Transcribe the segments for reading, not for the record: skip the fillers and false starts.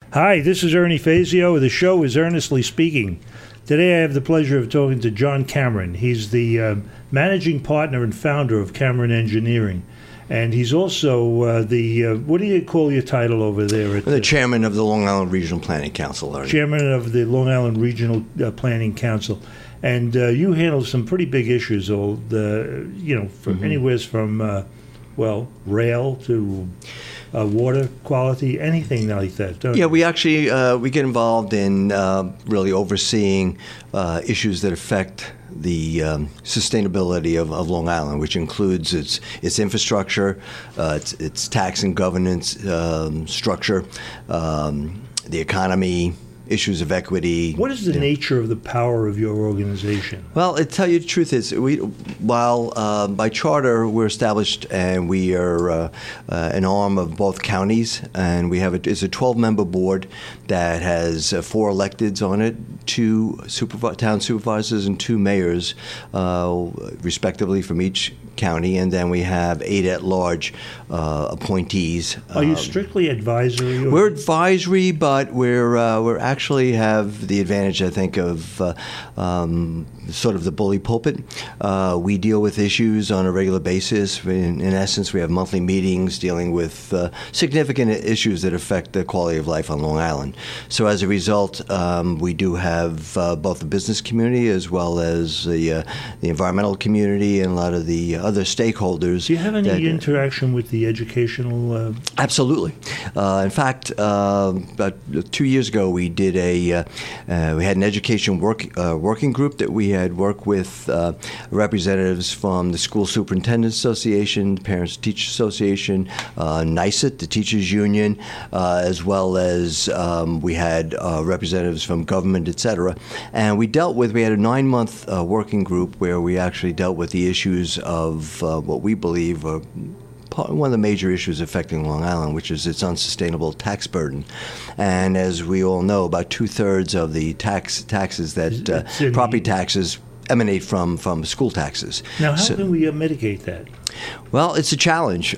Hi, this is Ernie Fazio. The show is Earnestly Speaking. Today I have the pleasure of talking to John Cameron. He's the managing partner and founder of Cameron Engineering. And he's also what do you call your title over there? At the chairman of the Long Island Regional Planning Council. Ernie. Chairman of the Long Island Regional Planning Council. And you handle some pretty big issues, from anywhere from, rail to water quality, anything like that, don't you? Yeah, we actually we get involved in really overseeing issues that affect the sustainability of Long Island, which includes its infrastructure, its tax and governance structure, the economy, issues of equity. What is the nature of the power of your organization? Well, to tell you the truth is, while by charter we're established and we are an arm of both counties, and it's a 12-member board that has 4 electeds on it, 2 town supervisors and 2 mayors, respectively, from each county, and then we have 8 at-large appointees. Are you strictly advisory? We're advisory, but we're actually have the advantage, I think, of sort of the bully pulpit. We deal with issues on a regular basis. In essence, we have monthly meetings dealing with significant issues that affect the quality of life on Long Island. So as a result, we do have both the business community as well as the environmental community and a lot of the other stakeholders. Do you have any interaction with the educational? Absolutely. In fact, about 2 years ago, we did we had an education working group that we had worked with representatives from the School Superintendents Association, Parents Teachers Association, NYSET, the Teachers Union, as well as we had representatives from government, et cetera. And we had a 9-month working group where we actually dealt with the issues of what we believe are one of the major issues affecting Long Island, which is its unsustainable tax burden. And as we all know, about 2/3 of the taxes that property taxes emanate from school taxes. Now, how can we mitigate that? Well, it's a challenge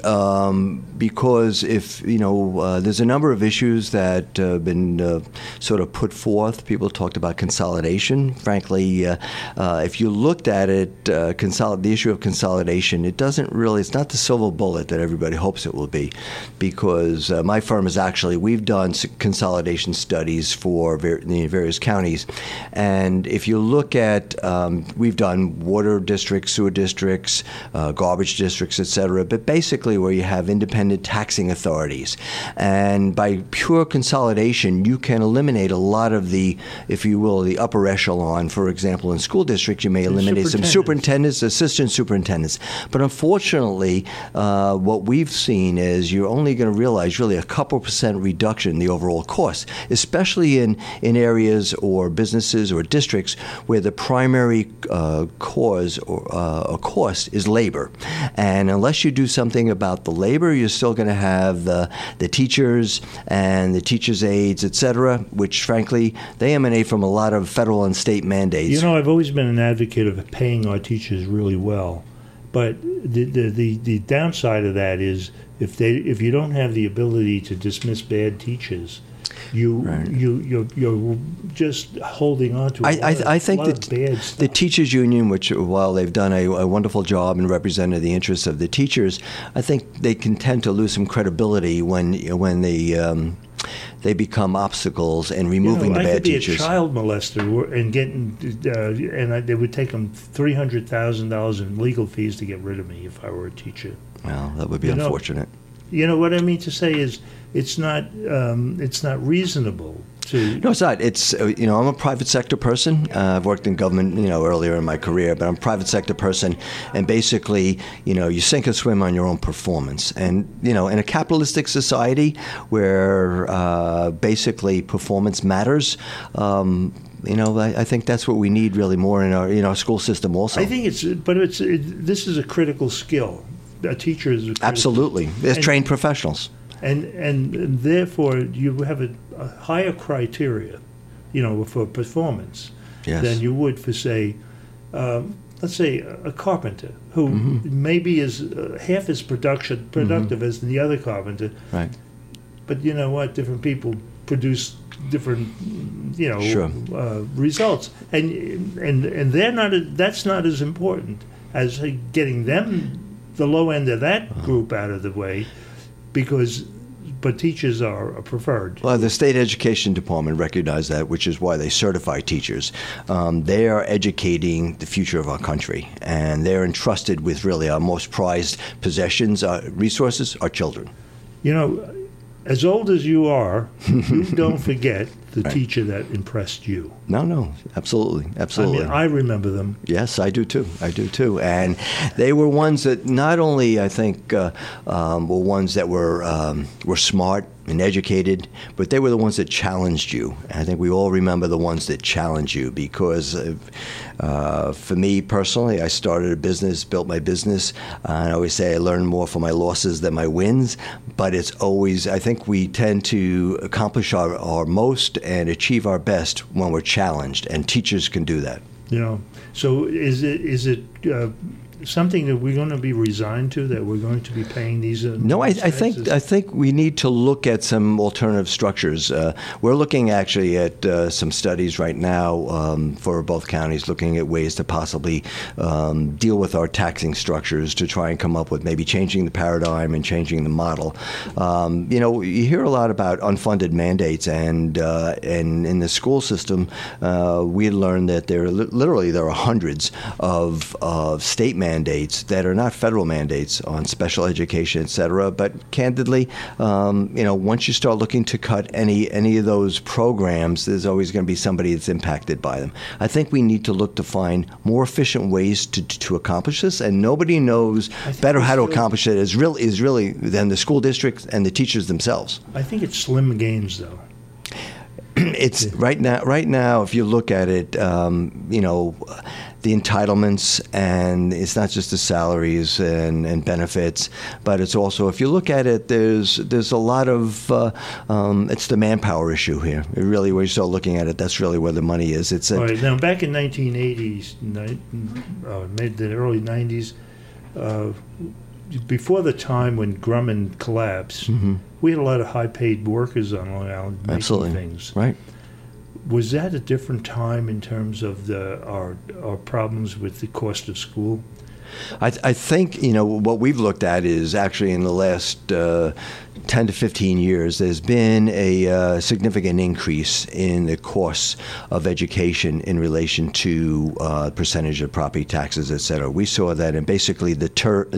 because if, there's a number of issues that have been sort of put forth. People talked about consolidation. Frankly, if you looked at it, the issue of consolidation, it's not the silver bullet that everybody hopes it will be, because my firm we've done consolidation studies for the various counties. And if you look at, we've done water districts, sewer districts, garbage districts, et cetera, but basically where you have independent taxing authorities. And by pure consolidation, you can eliminate a lot of the, if you will, the upper echelon. For example, in school districts, you may eliminate some superintendents, assistant superintendents. But unfortunately, what we've seen is you're only going to realize really a couple % reduction in the overall cost, especially in areas or businesses or districts where the primary cause or cost is labor. And unless you do something about the labor, you're still going to have the teachers and the teachers' aides, et cetera, which, frankly, they emanate from a lot of federal and state mandates. I've always been an advocate of paying our teachers really well. But the downside of that is if you don't have the ability to dismiss bad teachers, you're just holding on to I think of bad stuff. The teachers union, which while they've done a wonderful job and represented the interests of the teachers, I think they can tend to lose some credibility when they become obstacles in removing the bad teachers. I could be a child molester and they would take them $300,000 in legal fees to get rid of me if I were a teacher. Well, that would be unfortunate. You know what I mean to say is it's not reasonable to. No, it's not. It's I'm a private sector person. I've worked in government earlier in my career, but I'm a private sector person, and basically you sink or swim on your own performance. And in a capitalistic society where basically performance matters. I think that's what we need really more in our school system also. I think this is a critical skill. A teacher is a absolutely. They're trained professionals. And therefore, you have a higher criteria, for performance than you would for, say, let's say, a carpenter who maybe is half as productive as the other carpenter. Right. But you know what? Different people produce different, Sure. results, and they're not. That's not as important as getting them, the low end of that group, out of the way, but teachers are preferred. Well, the state education department recognized that, which is why they certify teachers. They are educating the future of our country, and they're entrusted with really our most prized possessions, resources, our children. As old as you are, you don't forget the Right. teacher that impressed you. No, absolutely. I remember them. Yes, I do too. And they were ones that not only, I think, were ones that were smart and educated, but they were the ones that challenged you. And I think we all remember the ones that challenged you because, for me personally, I started a business, built my business. And I always say I learn more from my losses than my wins. But it's always, I think we tend to accomplish our most and achieve our best when we're challenged, and teachers can do that. So is it something that we're going to be resigned to, that we're going to be paying these? No, I think we need to look at some alternative structures. We're looking actually at some studies right now for both counties, looking at ways to possibly deal with our taxing structures to try and come up with maybe changing the paradigm and changing the model. You hear a lot about unfunded mandates, and in the school system, we learned that there are hundreds of state mandates that are not federal mandates on special education, et cetera. But candidly, once you start looking to cut any of those programs, there's always going to be somebody that's impacted by them. I think we need to look to find more efficient ways to accomplish this, and nobody knows better how to accomplish it is really than the school districts and the teachers themselves. I think it's slim gains, though. It's right now. If you look at it, the entitlements, and it's not just the salaries and benefits, but it's also, if you look at it, there's a lot of it's the manpower issue here. It really, when you start looking at it, that's really where the money is. All right, now back in 1980s, mid the early 90s, before the time when Grumman collapsed, we had a lot of high-paid workers on Long Island making Absolutely. things. Right. Was that a different time in terms of our problems with the cost of school? I think, what we've looked at is actually in the last 10 to 15 years, there's been a significant increase in the costs of education in relation to percentage of property taxes, et cetera. We saw that, and basically the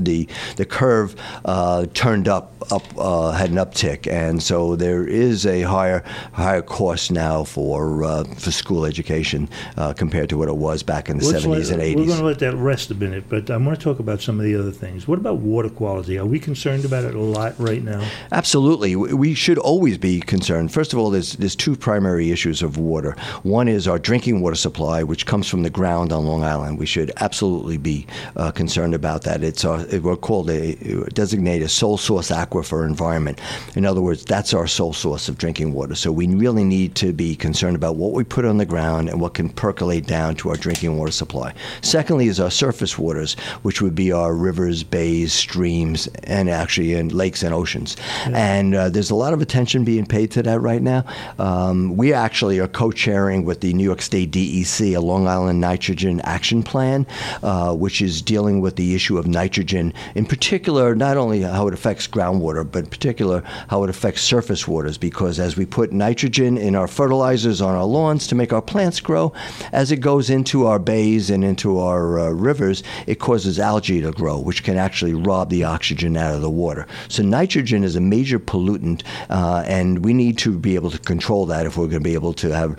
curve turned up, had an uptick, and so there is a higher cost now for school education compared to what it was back in the 70s and 80s. We're going to let that rest a minute, but I want to talk about some of the other things. What about water quality? Are we concerned about it a lot right now? Absolutely. We should always be concerned. First of all, there's two primary issues of water. One is our drinking water supply, which comes from the ground on Long Island. We should absolutely be concerned about that. We're called designated sole source aquifer environment. In other words, that's our sole source of drinking water. So we really need to be concerned about what we put on the ground and what can percolate down to our drinking water supply. Secondly is our surface waters, which would be our rivers, bays, streams, and actually in lakes and oceans. Yeah. And there's a lot of attention being paid to that right now. We actually are co-chairing with the New York State DEC a Long Island Nitrogen Action Plan, which is dealing with the issue of nitrogen, in particular, not only how it affects groundwater, but in particular how it affects surface waters, because as we put nitrogen in our fertilizers on our lawns to make our plants grow, as it goes into our bays and into our rivers, it causes algae to grow, which can actually rob the oxygen out of the water. So nitrogen is a major pollutant, and we need to be able to control that if we're going to be able to have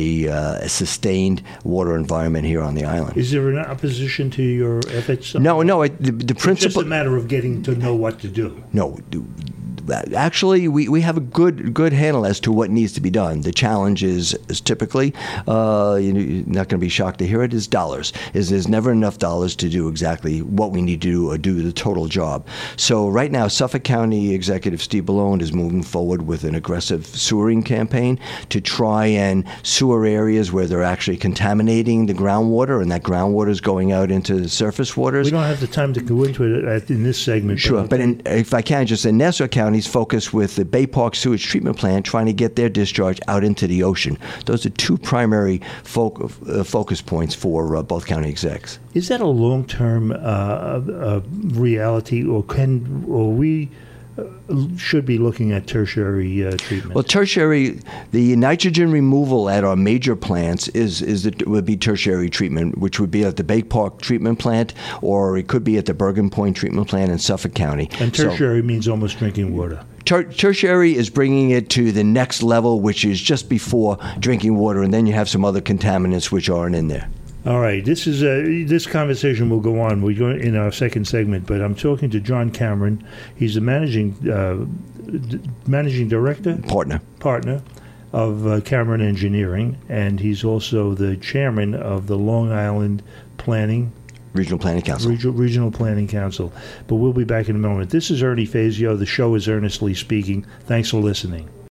a sustained water environment here on the island. Is there an opposition to your efforts? No. The principle. It's just a matter of getting to know what to do. No. Actually, we have a good handle as to what needs to be done. The challenge is typically, you're not going to be shocked to hear it, is dollars. There's never enough dollars to do exactly what we need to do or do the total job. So right now, Suffolk County Executive Steve Bellone is moving forward with an aggressive sewering campaign to try and sewer areas where they're actually contaminating the groundwater, and that groundwater is going out into the surface waters. We don't have the time to go into it in this segment. Sure, but if I can, just in Nassau County, County's focus with the Bay Park Sewage Treatment Plant trying to get their discharge out into the ocean. Those are two primary focus points for both county execs. Is that a long-term reality, or we should be looking at tertiary treatment? Well, tertiary, the nitrogen removal at our major plants would be tertiary treatment, which would be at the Bay Park Treatment Plant, or it could be at the Bergen Point Treatment Plant in Suffolk County. And tertiary means almost drinking water. Tertiary is bringing it to the next level, which is just before drinking water, and then you have some other contaminants which aren't in there. All right, this conversation will go on. We're going in our second segment, but I'm talking to John Cameron. He's the managing director, partner of Cameron Engineering, and he's also the chairman of the Long Island Regional Planning Council. Regional Planning Council. But we'll be back in a moment. This is Ernie Fazio. The show is Earnestly Speaking. Thanks for listening.